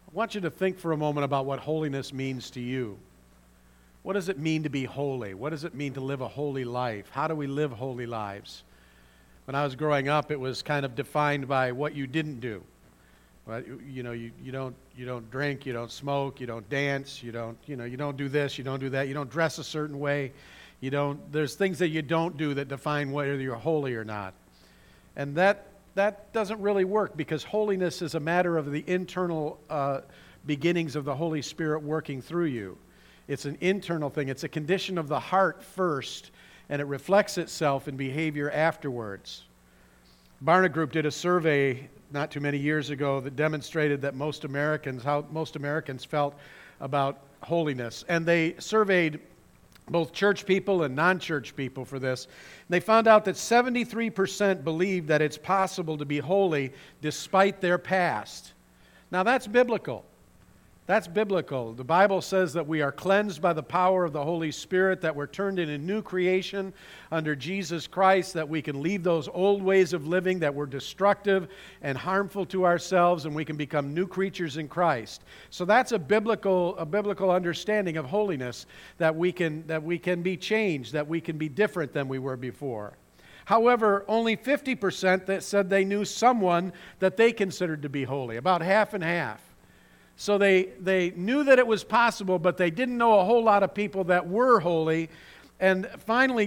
I want you to think for a moment about what holiness means to you. What does it mean to be holy? What does it mean to live a holy life? How do we live holy lives? When I was growing up, it was kind of defined by what you didn't do. Well, you don't drink, you don't smoke, you don't dance, you don't do this, you don't do that, you don't dress a certain way. There's things that you don't do that define whether you're holy or not. And that doesn't really work, because holiness is a matter of the internal beginnings of the Holy Spirit working through you. It's an internal thing. It's a condition of the heart first, and it reflects itself in behavior afterwards. Barna Group did a survey not too many years ago that demonstrated that how most Americans felt about holiness. And they surveyed both church people and non-church people for this. And they found out that 73% believe that it's possible to be holy despite their past. Now that's biblical. That's biblical. The Bible says that we are cleansed by the power of the Holy Spirit, that we're turned into new creation under Jesus Christ, that we can leave those old ways of living that were destructive and harmful to ourselves, and we can become new creatures in Christ. So that's a biblical understanding of holiness, that we can be changed, that we can be different than we were before. However, only 50% that said they knew someone that they considered to be holy, about half and half. So they knew that it was possible, but they didn't know a whole lot of people that were holy. And finally,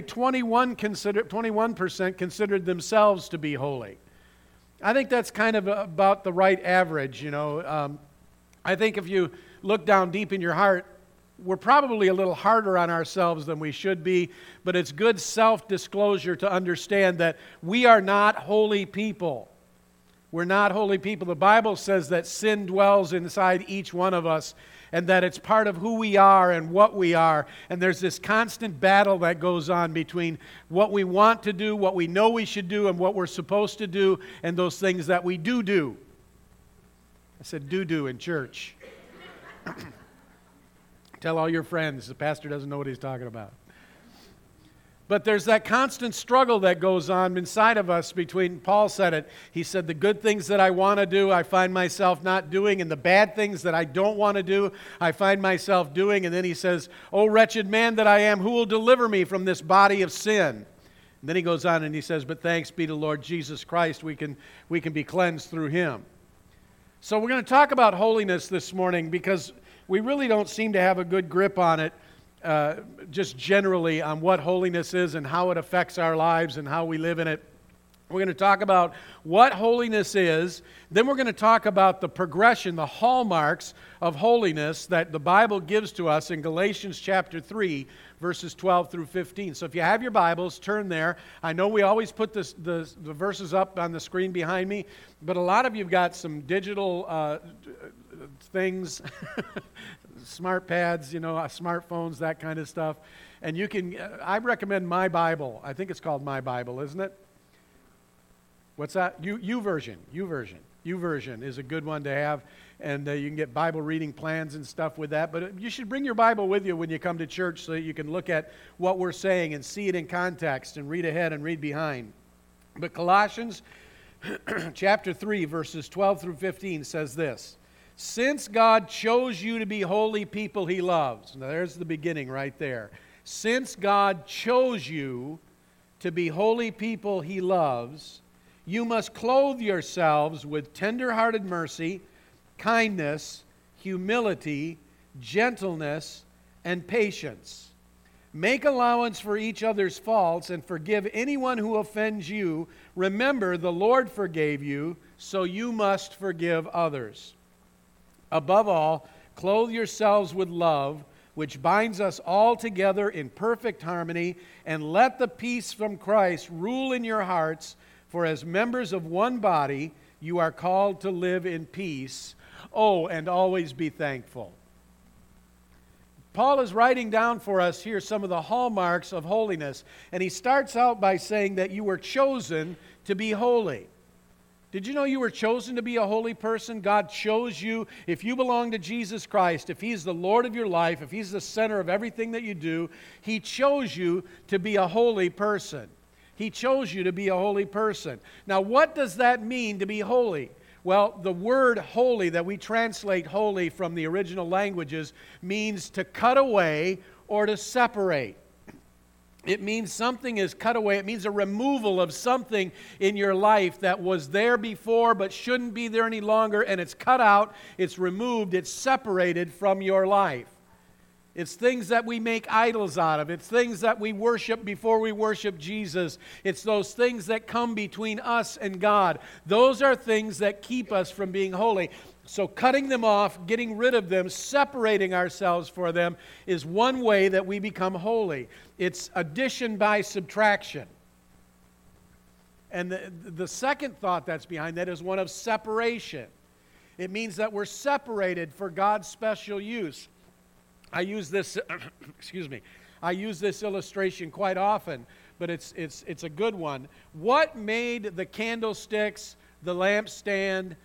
21% considered themselves to be holy. I think that's kind of about the right average, I think if you look down deep in your heart, we're probably a little harder on ourselves than we should be, but it's good self-disclosure to understand that we are not holy people. We're not holy people. The Bible says that sin dwells inside each one of us, and that it's part of who we are and what we are. And there's this constant battle that goes on between what we want to do, what we know we should do, and what we're supposed to do, and those things that we do. I said do in church. Tell all your friends, the pastor doesn't know what he's talking about. But there's that constant struggle that goes on inside of us between, Paul said it, he said, the good things that I want to do, I find myself not doing, and the bad things that I don't want to do, I find myself doing. And then he says, oh, wretched man that I am, who will deliver me from this body of sin? And then he goes on and he says, but thanks be to Lord Jesus Christ, we can be cleansed through Him. So we're going to talk about holiness this morning, because we really don't seem to have a good grip on it. Just generally on what holiness is and how it affects our lives and how we live in it. We're going to talk about what holiness is. Then we're going to talk about the progression, the hallmarks of holiness that the Bible gives to us in Galatians chapter 3, verses 12 through 15. So if you have your Bibles, turn there. I know we always put the verses up on the screen behind me, but a lot of you have got some digital things, smart pads, smartphones, that kind of stuff. And you can, I recommend My Bible. I think it's called My Bible, isn't it? What's that? YouVersion. YouVersion is a good one to have. And you can get Bible reading plans and stuff with that. But you should bring your Bible with you when you come to church so that you can look at what we're saying and see it in context and read ahead and read behind. But Colossians chapter 3, verses 12 through 15 says this. Since God chose you to be holy people He loves. Now there's the beginning right there. Since God chose you to be holy people He loves, you must clothe yourselves with tender-hearted mercy, kindness, humility, gentleness, and patience. Make allowance for each other's faults and forgive anyone who offends you. Remember, the Lord forgave you, so you must forgive others. Above all, clothe yourselves with love, which binds us all together in perfect harmony, and let the peace from Christ rule in your hearts, for as members of one body, you are called to live in peace. Oh, and always be thankful. Paul is writing down for us here some of the hallmarks of holiness, and he starts out by saying that you were chosen to be holy. Did you know you were chosen to be a holy person? God chose you. If you belong to Jesus Christ, if He's the Lord of your life, if He's the center of everything that you do, He chose you to be a holy person. He chose you to be a holy person. Now, what does that mean to be holy? Well, the word holy that we translate holy from the original languages means to cut away or to separate. It means something is cut away. It means a removal of something in your life that was there before but shouldn't be there any longer, and it's cut out, it's removed, it's separated from your life. It's things that we make idols out of. It's things that we worship before we worship Jesus. It's those things that come between us and God. Those are things that keep us from being holy. So cutting them off, getting rid of them, separating ourselves for them is one way that we become holy. It's addition by subtraction. And the second thought that's behind that is one of separation. It means that we're separated for God's special use. I use this I use this illustration quite often, but it's a good one. What made the candlesticks, the lampstand,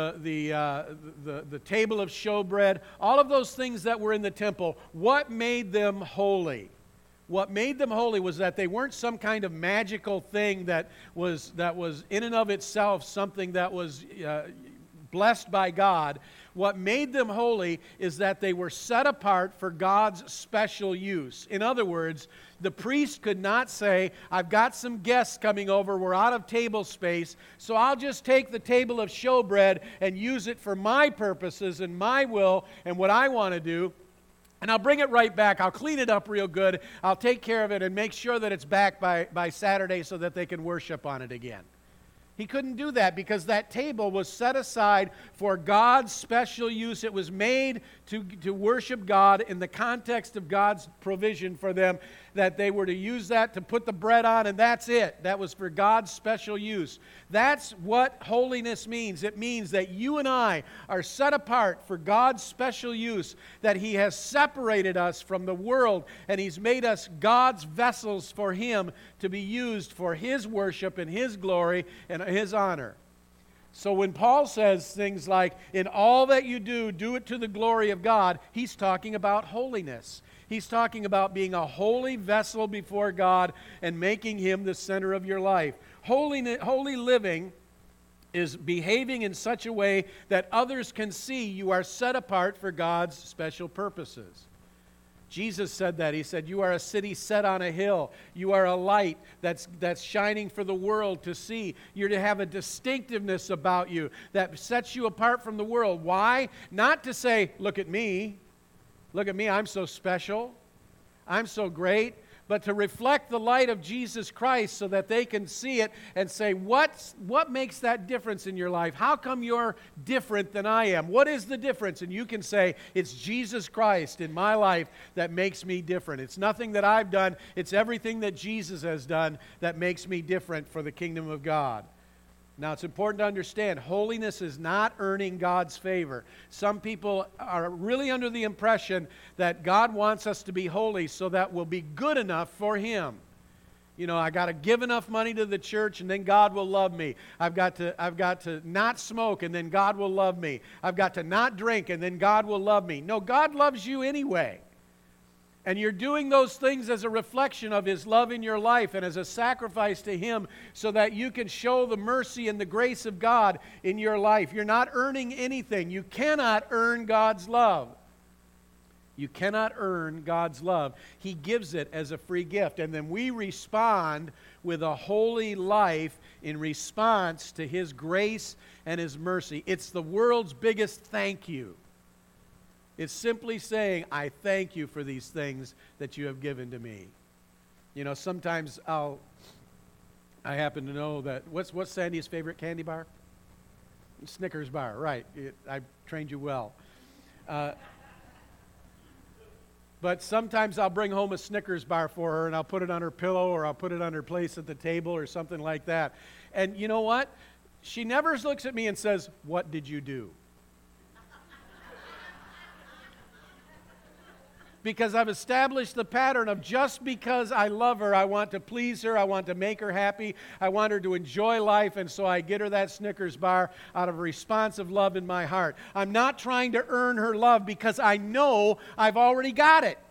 the table of showbread, all of those things that were in the temple, what made them holy? What made them holy was that they weren't some kind of magical thing that was in and of itself something that was blessed by God. What made them holy is that they were set apart for God's special use. In other words, the priest could not say, I've got some guests coming over, we're out of table space, so I'll just take the table of showbread and use it for my purposes and my will and what I want to do, and I'll bring it right back. I'll clean it up real good, I'll take care of it and make sure that it's back by Saturday so that they can worship on it again. He couldn't do that because that table was set aside for God's special use. It was made to worship God in the context of God's provision for them, that they were to use that to put the bread on, and that's it. That was for God's special use. That's what holiness means. It means that you and I are set apart for God's special use, that He has separated us from the world, and He's made us God's vessels for Him to be used for His worship and His glory and His honor. So when Paul says things like, in all that you do, do it to the glory of God, he's talking about holiness. He's talking about being a holy vessel before God and making Him the center of your life. Holy living is behaving in such a way that others can see you are set apart for God's special purposes. Jesus said that. He said, you are a city set on a hill. You are a light that's shining for the world to see. You're to have a distinctiveness about you that sets you apart from the world. Why? Not to say, look at me, I'm so special, I'm so great, but to reflect the light of Jesus Christ so that they can see it and say, what makes that difference in your life? How come you're different than I am? What is the difference? And you can say, it's Jesus Christ in my life that makes me different. It's nothing that I've done. It's everything that Jesus has done that makes me different for the kingdom of God. Now, it's important to understand, holiness is not earning God's favor. Some people are really under the impression that God wants us to be holy so that we'll be good enough for Him. You know, I got to give enough money to the church and then God will love me. I've got to not smoke and then God will love me. I've got to not drink and then God will love me. No, God loves you anyway. And you're doing those things as a reflection of His love in your life and as a sacrifice to Him so that you can show the mercy and the grace of God in your life. You're not earning anything. You cannot earn God's love. You cannot earn God's love. He gives it as a free gift. And then we respond with a holy life in response to His grace and His mercy. It's the world's biggest thank you. It's simply saying, I thank you for these things that you have given to me. You know, sometimes I happen to know that, what's Sandy's favorite candy bar? Snickers bar, right. I trained you well. But sometimes I'll bring home a Snickers bar for her and I'll put it on her pillow or I'll put it on her place at the table or something like that. And you know what? She never looks at me and says, what did you do? Because I've established the pattern of just because I love her, I want to please her, I want to make her happy, I want her to enjoy life, and so I get her that Snickers bar out of a response of love in my heart. I'm not trying to earn her love because I know I've already got it.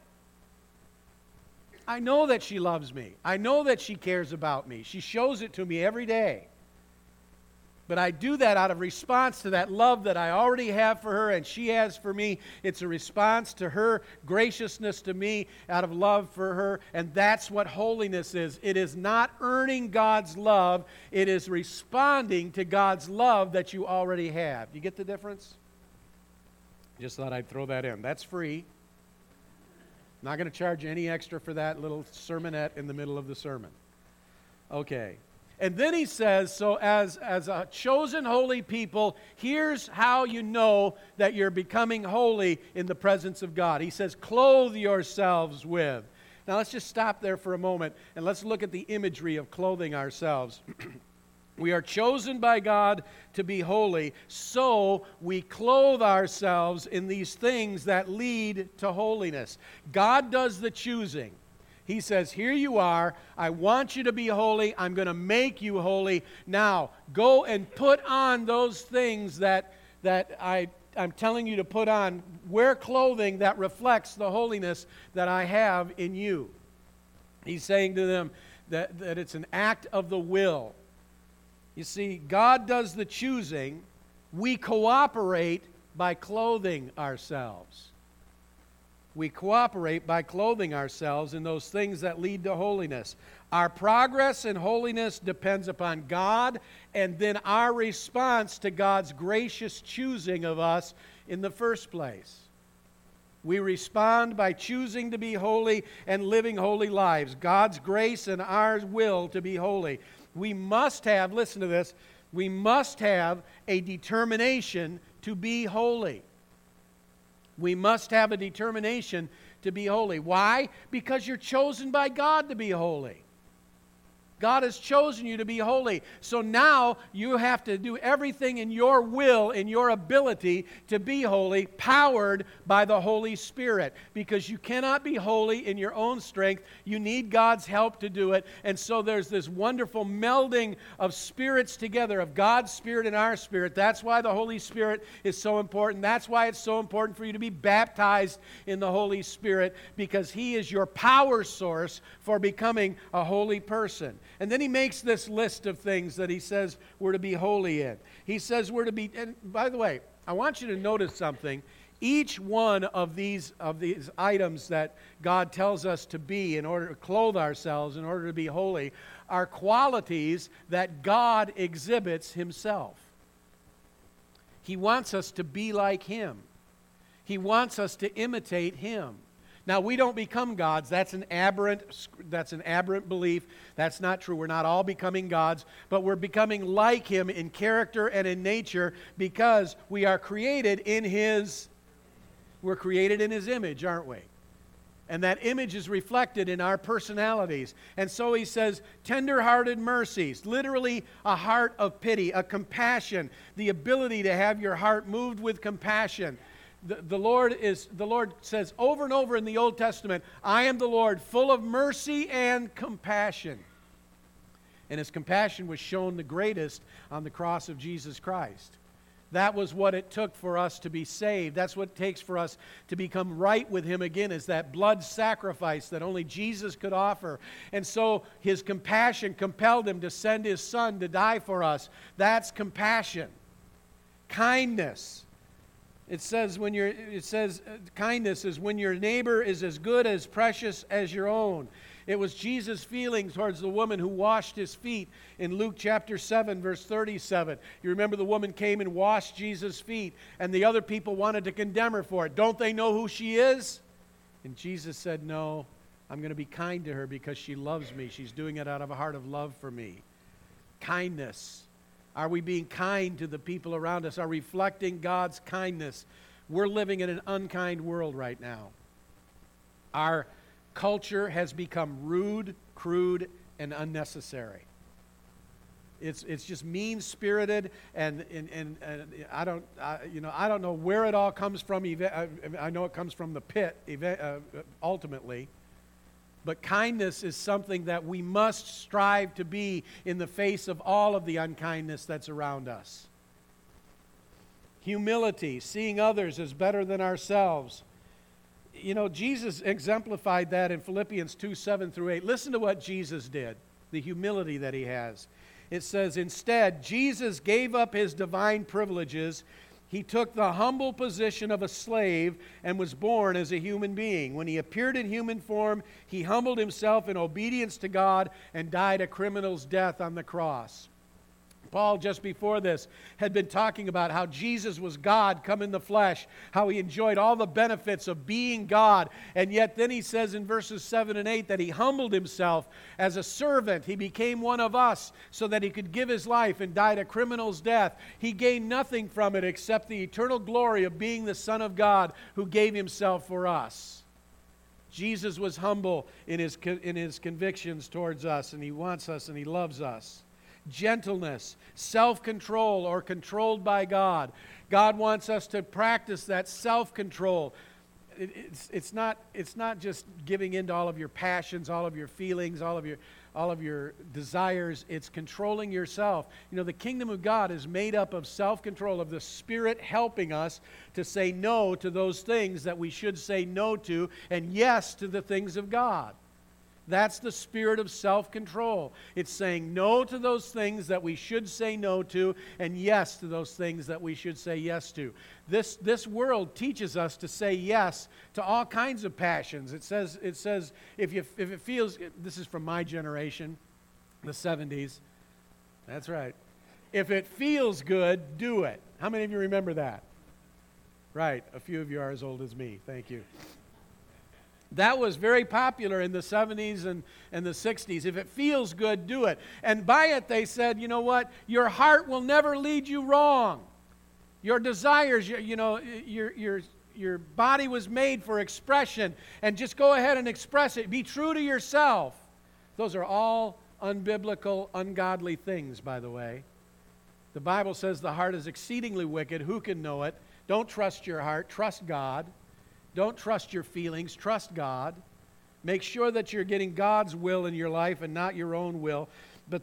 I know that she loves me. I know that she cares about me. She shows it to me every day. But I do that out of response to that love that I already have for her and she has for me. It's a response to her graciousness to me out of love for her. And that's what holiness is. It is not earning God's love. It is responding to God's love that you already have. You get the difference? Just thought I'd throw that in. That's free. Not going to charge you any extra for that little sermonette in the middle of the sermon. Okay. And then he says, so as a chosen holy people, here's how you know that you're becoming holy in the presence of God. He says, clothe yourselves with. Now let's just stop there for a moment and let's look at the imagery of clothing ourselves. We are chosen by God to be holy, so we clothe ourselves in these things that lead to holiness. God does the choosing. He says, here you are. I want you to be holy. I'm going to make you holy. Now, go and put on those things that I'm telling you to put on. Wear clothing that reflects the holiness that I have in you. He's saying to them that it's an act of the will. You see, God does the choosing. We cooperate by clothing ourselves. We cooperate by clothing ourselves in those things that lead to holiness. Our progress in holiness depends upon God and then our response to God's gracious choosing of us in the first place. We respond by choosing to be holy and living holy lives. God's grace and our will to be holy. We must have, listen to this, we must have a determination to be holy. We must have a determination to be holy. Why? Because you're chosen by God to be holy. God has chosen you to be holy. So now you have to do everything in your will, in your ability to be holy, powered by the Holy Spirit. Because you cannot be holy in your own strength. You need God's help to do it. And so there's this wonderful melding of spirits together, of God's Spirit and our spirit. That's why the Holy Spirit is so important. That's why it's so important for you to be baptized in the Holy Spirit, because He is your power source for becoming a holy person. And then he makes this list of things that he says we're to be holy in. He says we're to be, and by the way, I want you to notice something. Each one of these items that God tells us to be in order to clothe ourselves, in order to be holy, are qualities that God exhibits Himself. He wants us to be like Him. He wants us to imitate Him. Now, we don't become gods. That's an aberrant belief. That's not true. We're not all becoming gods, but we're becoming like Him in character and in nature because we are created in His image, aren't we? And that image is reflected in our personalities. And so he says, tender-hearted mercies, literally a heart of pity, a compassion, the ability to have your heart moved with compassion. The Lord says over and over in the Old Testament, I am the Lord, full of mercy and compassion. And His compassion was shown the greatest on the cross of Jesus Christ. That was what it took for us to be saved. That's what it takes for us to become right with Him again, is that blood sacrifice that only Jesus could offer. And so His compassion compelled Him to send His Son to die for us. That's compassion. Kindness. It says kindness is when your neighbor is as good, as precious as your own. It was Jesus' feeling towards the woman who washed His feet in Luke chapter 7, verse 37. You remember the woman came and washed Jesus' feet, and the other people wanted to condemn her for it. Don't they know who she is? And Jesus said, no, I'm going to be kind to her because she loves me. She's doing it out of a heart of love for me. Kindness. Are we being kind to the people around us? Are we reflecting God's kindness? We're living in an unkind world right now. Our culture has become rude, crude, and unnecessary. It's just mean-spirited, and I don't know where it all comes from. I know it comes from the pit ultimately. But kindness is something that we must strive to be in the face of all of the unkindness that's around us. Humility, seeing others as better than ourselves. You know, Jesus exemplified that in Philippians 2, 7 through 8. Listen to what Jesus did, the humility that He has. It says, instead, Jesus gave up his divine privileges. He took the humble position of a slave and was born as a human being. When he appeared in human form, he humbled himself in obedience to God and died a criminal's death on the cross. Paul, just before this, had been talking about how Jesus was God come in the flesh, how he enjoyed all the benefits of being God. And yet then he says in verses 7 and 8 that he humbled himself as a servant. He became one of us so that he could give his life and died a criminal's death. He gained nothing from it except the eternal glory of being the Son of God who gave himself for us. Jesus was humble in his convictions towards us, and he wants us and he loves us. Gentleness, self-control, or controlled by God. God wants us to practice that self-control. It's not just giving in to all of your passions, all of your feelings, all of your desires. It's controlling yourself. You know, the kingdom of God is made up of self-control, of the Spirit helping us to say no to those things that we should say no to, and yes to the things of God. That's the spirit of self-control. It's saying no to those things that we should say no to, and yes to those things that we should say yes to. This world teaches us to say yes to all kinds of passions. It says if it feels, this is from my generation, the 70s. That's right. If it feels good, do it. How many of you remember that? Right. A few of you are as old as me. Thank you. That was very popular in the 70s and the 60s. If it feels good, do it. And by it, they said, you know what? Your heart will never lead you wrong. Your desires, your body was made for expression. And just go ahead and express it. Be true to yourself. Those are all unbiblical, ungodly things, by the way. The Bible says the heart is exceedingly wicked. Who can know it? Don't trust your heart. Trust God. Don't trust your feelings. Trust God. Make sure that you're getting God's will in your life and not your own will. But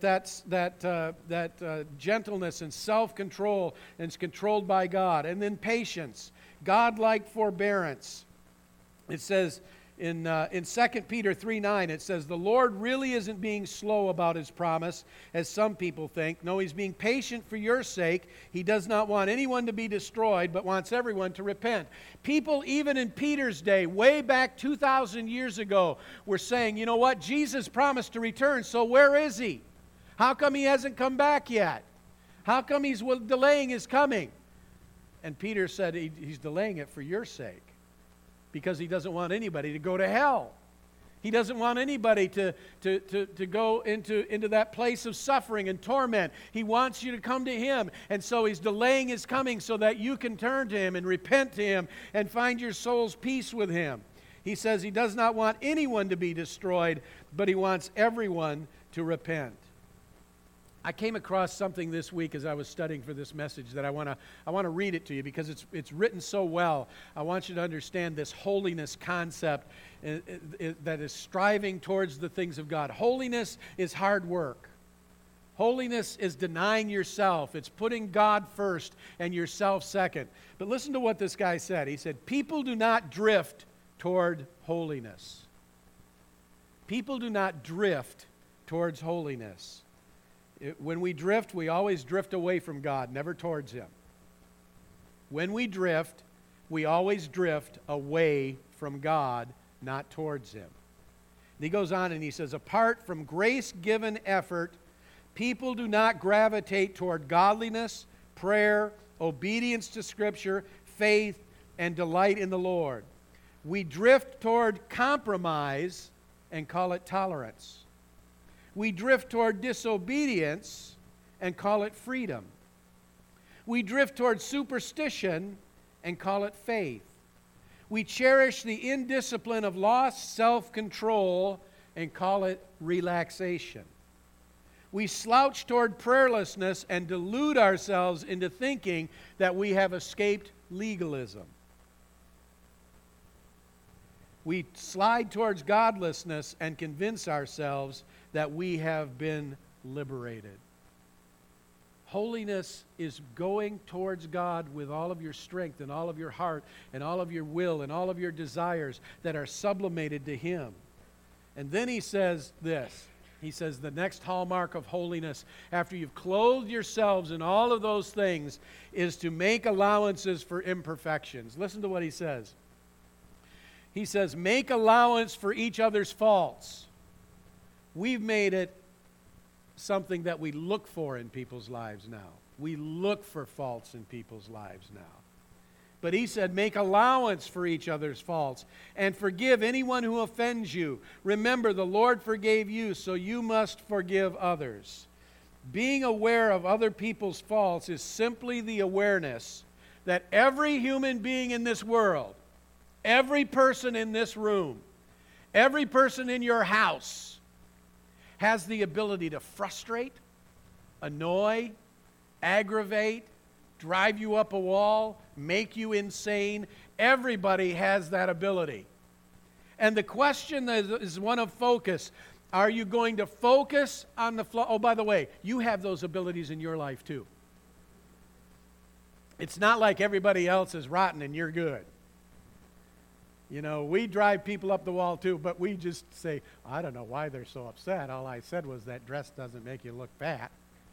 that gentleness and self-control, and it's controlled by God. And then patience, God-like forbearance. It says in 2 Peter 3:9, it says, the Lord really isn't being slow about his promise, as some people think. No, he's being patient for your sake. He does not want anyone to be destroyed, but wants everyone to repent. People, even in Peter's day, way back 2,000 years ago, were saying, you know what? Jesus promised to return, so where is he? How come he hasn't come back yet? How come he's delaying his coming? And Peter said he's delaying it for your sake, because he doesn't want anybody to go to hell. He doesn't want anybody to go into that place of suffering and torment. He wants you to come to him. And so he's delaying his coming so that you can turn to him and repent to him and find your soul's peace with him. He says he does not want anyone to be destroyed, but he wants everyone to repent. I came across something this week as I was studying for this message that I want to read it to you because it's written so well. I want you to understand this holiness concept that is striving towards the things of God. Holiness is hard work. Holiness is denying yourself. It's putting God first and yourself second. But listen to what this guy said. He said, people do not drift toward holiness. People do not drift towards holiness. When we drift, we always drift away from God, never towards him. When we drift, we always drift away from God, not towards him. And he goes on and he says, apart from grace-given effort, people do not gravitate toward godliness, prayer, obedience to Scripture, faith, and delight in the Lord. We drift toward compromise and call it tolerance. We drift toward disobedience and call it freedom. We drift toward superstition and call it faith. We cherish the indiscipline of lost self-control and call it relaxation. We slouch toward prayerlessness and delude ourselves into thinking that we have escaped legalism. We slide towards godlessness and convince ourselves that we have been liberated. Holiness is going towards God with all of your strength and all of your heart and all of your will and all of your desires that are sublimated to him. And then he says this, He says the next hallmark of holiness, after you've clothed yourselves in all of those things, is to make allowances for imperfections. Listen to what he says. He says, make allowance for each other's faults. We've made it something that we look for in people's lives now. We look for faults in people's lives now. But he said, make allowance for each other's faults and forgive anyone who offends you. Remember, the Lord forgave you, so you must forgive others. Being aware of other people's faults is simply the awareness that every human being in this world, every person in this room, every person in your house has the ability to frustrate, annoy, aggravate, drive you up a wall, make you insane. Everybody has that ability. And the question is one of focus. Are you going to focus on the flaw? Oh, by the way, you have those abilities in your life too. It's not like everybody else is rotten and you're good. You know, we drive people up the wall too, but we just say, I don't know why they're so upset. All I said was that dress doesn't make you look fat.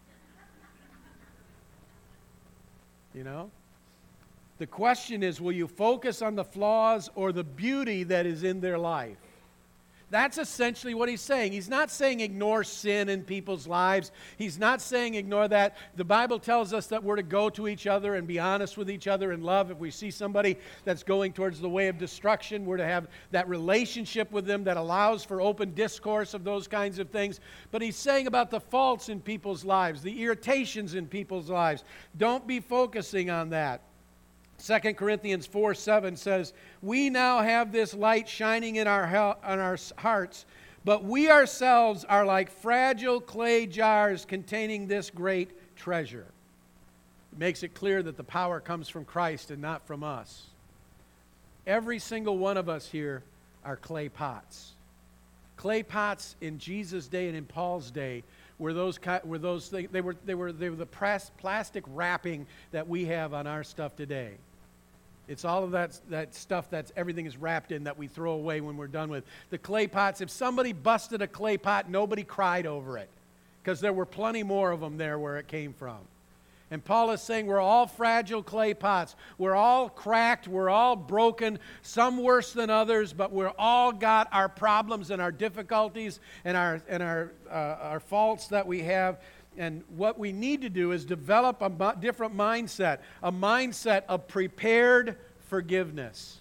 You know? The question is, will you focus on the flaws or the beauty that is in their life? That's essentially what he's saying. He's not saying ignore sin in people's lives. He's not saying ignore that. The Bible tells us that we're to go to each other and be honest with each other in love. If we see somebody that's going towards the way of destruction, we're to have that relationship with them that allows for open discourse of those kinds of things. But he's saying about the faults in people's lives, the irritations in people's lives. Don't be focusing on that. 2 Corinthians 4:7 says, we now have this light shining in our hearts, but we ourselves are like fragile clay jars containing this great treasure. It makes it clear that the power comes from Christ and not from us. Every single one of us here are clay pots. Clay pots in Jesus' day and in Paul's day were those things. They were the plastic wrapping that we have on our stuff today. It's all of that stuff that's everything is wrapped in that we throw away when we're done with. The clay pots, if somebody busted a clay pot, nobody cried over it because there were plenty more of them there where it came from. And Paul is saying we're all fragile clay pots. We're all cracked. We're all broken, some worse than others, but we're all got our problems and our difficulties and our faults that we have. And what we need to do is develop a different mindset, a mindset of prepared forgiveness.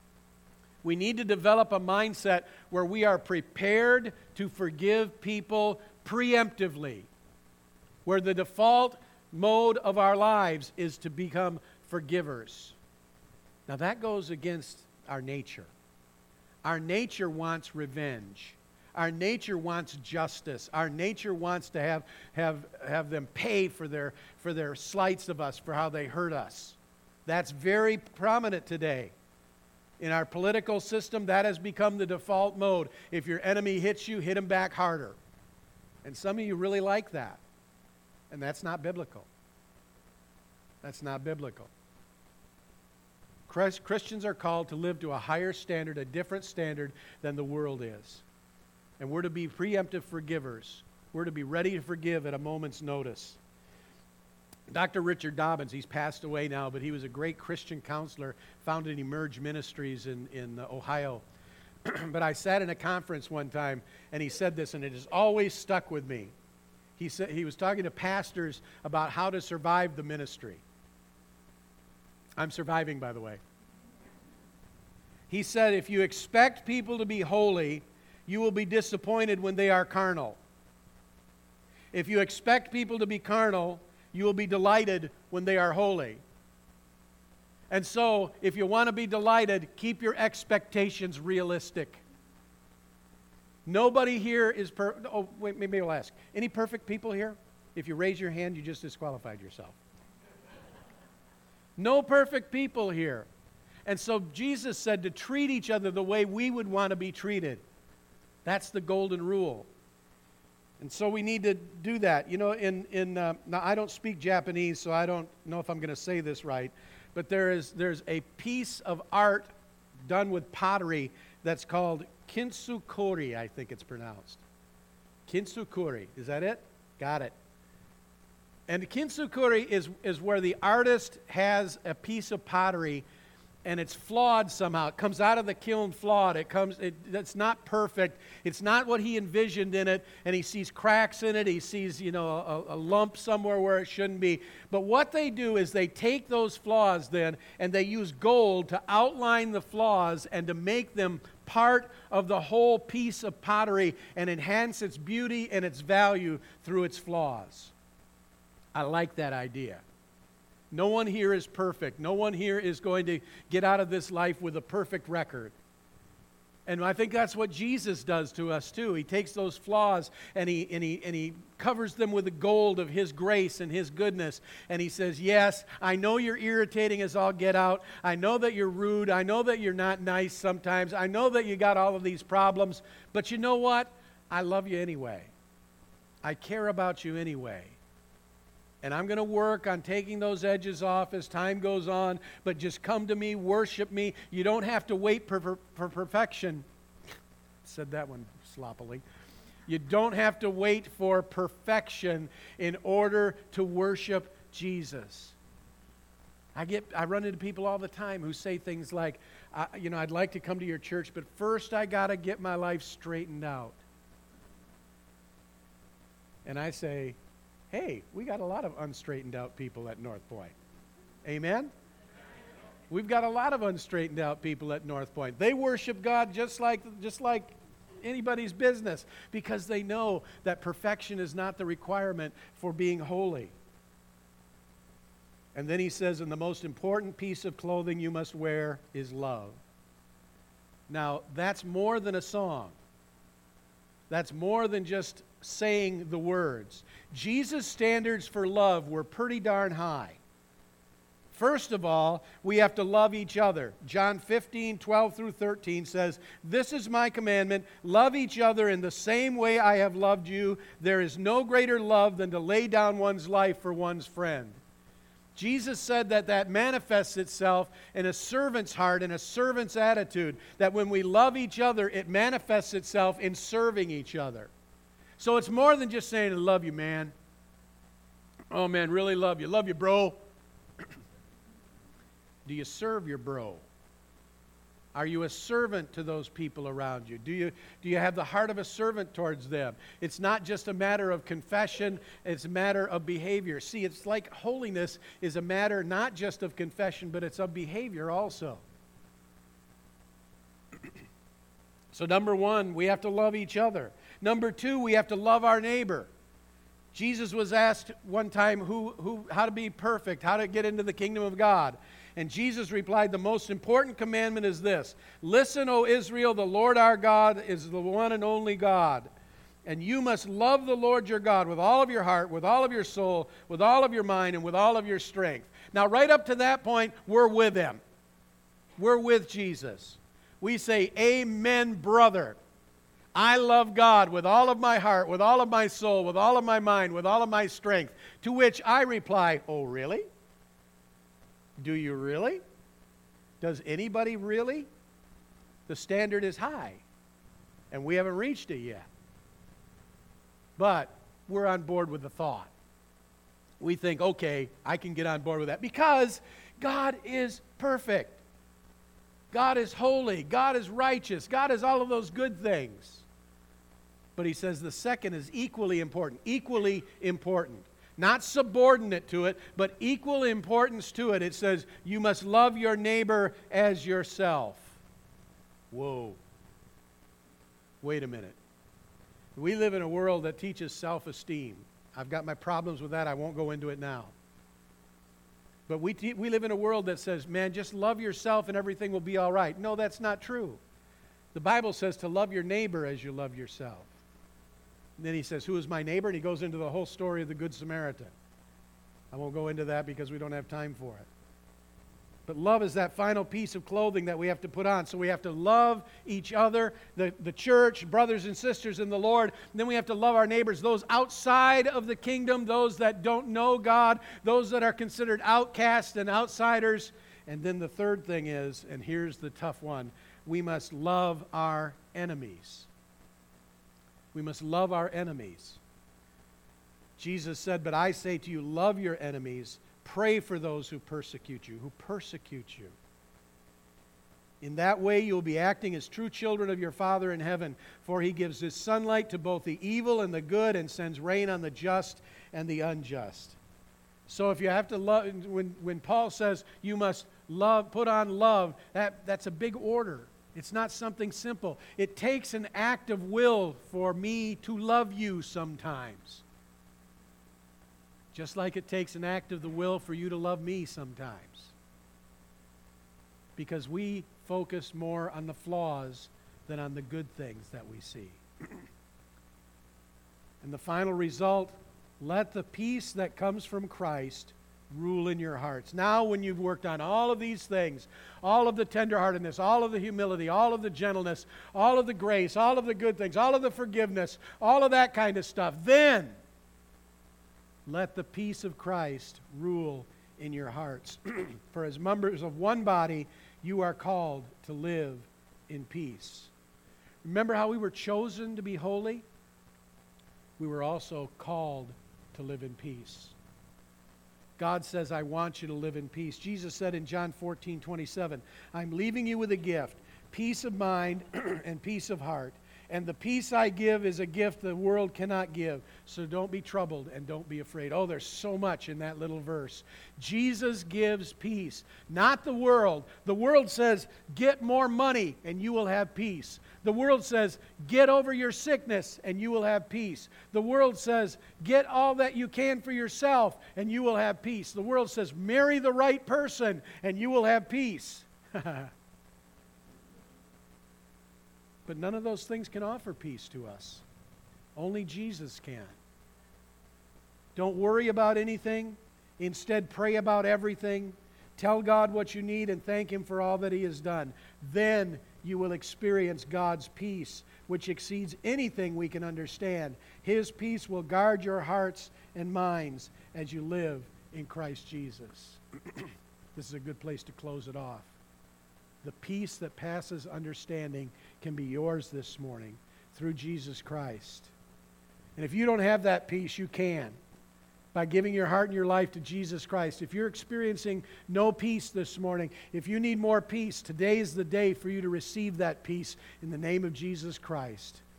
We need to develop a mindset where we are prepared to forgive people preemptively, where the default mode of our lives is to become forgivers. Now that goes against our nature. Our nature wants revenge. Our nature wants justice. Our nature wants to have them pay for their slights of us, for how they hurt us. That's very prominent today. In our political system, that has become the default mode. If your enemy hits you, hit him back harder. And some of you really like that. And that's not biblical. That's not biblical. Christians are called to live to a higher standard, a different standard than the world is. And we're to be preemptive forgivers. We're to be ready to forgive at a moment's notice. Dr. Richard Dobbins, he's passed away now, but he was a great Christian counselor, founded Emerge Ministries in Ohio. But I sat in a conference one time, and he said this, and it has always stuck with me. He said he was talking to pastors about how to survive the ministry. I'm surviving, by the way. He said, if you expect people to be holy, you will be disappointed when they are carnal. If you expect people to be carnal, you will be delighted when they are holy. And so, if you want to be delighted, keep your expectations realistic. Nobody here is perfect. Oh, wait, maybe I'll ask. Any perfect people here? If you raise your hand, you just disqualified yourself. No perfect people here. And so Jesus said to treat each other the way we would want to be treated. That's the golden rule. And so we need to do that. You know, now I don't speak Japanese, so I don't know if I'm going to say this right, but there's a piece of art done with pottery that's called kintsukori, I think it's pronounced. Kintsukuroi. Is that it? Got it. And kintsukuroi is where the artist has a piece of pottery and it's flawed somehow. It comes out of the kiln flawed. It's not perfect. It's not what he envisioned in it, and he sees cracks in it. He sees, a lump somewhere where it shouldn't be. But what they do is they take those flaws then, and they use gold to outline the flaws and to make them part of the whole piece of pottery and enhance its beauty and its value through its flaws. I like that idea. No one here is perfect. No one here is going to get out of this life with a perfect record. And I think that's what Jesus does to us too. He takes those flaws and he covers them with the gold of His grace and His goodness. And He says, yes, I know you're irritating as all get out. I know that you're rude. I know that you're not nice sometimes. I know that you got all of these problems. But you know what? I love you anyway. I care about you anyway. And I'm going to work on taking those edges off as time goes on, but just come to me, worship me. You don't have to wait for perfection. Said that one sloppily. You don't have to wait for perfection in order to worship Jesus. I run into people all the time who say things like, I'd like to come to your church, but first I got to get my life straightened out. And I say, hey, we got a lot of unstraightened out people at North Point. Amen? We've got a lot of unstraightened out people at North Point. They worship God just like anybody's business because they know that perfection is not the requirement for being holy. And then he says, and the most important piece of clothing you must wear is love. Now, that's more than a song. That's more than just saying the words. Jesus' standards for love were pretty darn high. First of all, we have to love each other. John 15, 12 through 13 says, this is my commandment, love each other in the same way I have loved you. There is no greater love than to lay down one's life for one's friend. Jesus said that manifests itself in a servant's heart and a servant's attitude, that when we love each other, it manifests itself in serving each other. So it's more than just saying, I love you, man. Oh, man, really love you. Love you, bro. Do you serve your bro? Are you a servant to those people around you? Do you have the heart of a servant towards them? It's not just a matter of confession, it's a matter of behavior. See, it's like holiness is a matter not just of confession, but it's of behavior also. So number one, we have to love each other. Number two, we have to love our neighbor. Jesus was asked one time how to be perfect, how to get into the kingdom of God. And Jesus replied, the most important commandment is this: listen, O Israel, the Lord our God is the one and only God. And you must love the Lord your God with all of your heart, with all of your soul, with all of your mind, and with all of your strength. Now, right up to that point, we're with Him. We're with Jesus. We say, amen, brother. I love God with all of my heart, with all of my soul, with all of my mind, with all of my strength. To which I reply, oh, really? Do you really? Does anybody really? The standard is high, and we haven't reached it yet. But we're on board with the thought. We think, okay, I can get on board with that because God is perfect. God is holy. God is righteous. God is all of those good things. But he says the second is equally important. Equally important. Not subordinate to it, but equal importance to it. It says, you must love your neighbor as yourself. Whoa. Wait a minute. We live in a world that teaches self-esteem. I've got my problems with that. I won't go into it now. But we live in a world that says, man, just love yourself and everything will be all right. No, that's not true. The Bible says to love your neighbor as you love yourself. And then he says, who is my neighbor? And he goes into the whole story of the Good Samaritan. I won't go into that because we don't have time for it. But love is that final piece of clothing that we have to put on. So we have to love each other, the church, brothers and sisters in the Lord. And then we have to love our neighbors, those outside of the kingdom, those that don't know God, those that are considered outcasts and outsiders. And then the third thing is, and here's the tough one, we must love our enemies. We must love our enemies. Jesus said, "But I say to you, love your enemies, pray for those who persecute you, In that way you will be acting as true children of your Father in heaven, for He gives His sunlight to both the evil and the good and sends rain on the just and the unjust." So if you have to love, when Paul says you must love, put on love, that's a big order. It's not something simple. It takes an act of will for me to love you sometimes. Just like it takes an act of the will for you to love me sometimes. Because we focus more on the flaws than on the good things that we see. And the final result, let the peace that comes from Christ rule in your hearts. Now when you've worked on all of these things, all of the tenderheartedness, all of the humility, all of the gentleness, all of the grace, all of the good things, all of the forgiveness, all of that kind of stuff, then let the peace of Christ rule in your hearts. For as members of one body, you are called to live in peace. Remember how we were chosen to be holy? We were also called to live in peace. God says, "I want you to live in peace." Jesus said in John 14:27, "I'm leaving you with a gift, peace of mind and peace of heart. And the peace I give is a gift the world cannot give. So don't be troubled and don't be afraid." Oh, there's so much in that little verse. Jesus gives peace, not the world. The world says, get more money and you will have peace. The world says, get over your sickness and you will have peace. The world says, get all that you can for yourself and you will have peace. The world says, marry the right person and you will have peace. But none of those things can offer peace to us. Only Jesus can. Don't worry about anything. Instead, pray about everything. Tell God what you need and thank Him for all that He has done. Then you will experience God's peace, which exceeds anything we can understand. His peace will guard your hearts and minds as you live in Christ Jesus. This is a good place to close it off. The peace that passes understanding can be yours this morning through Jesus Christ. And if you don't have that peace, you can by giving your heart and your life to Jesus Christ. If you're experiencing no peace this morning, if you need more peace, today is the day for you to receive that peace in the name of Jesus Christ.